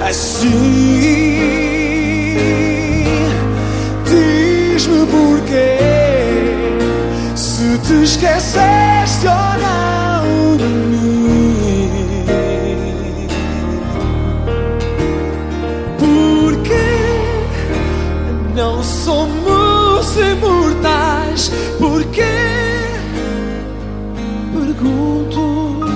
assim. Diz-me porquê, se te esqueceste ou não de mim. Porque não somos imortais, porque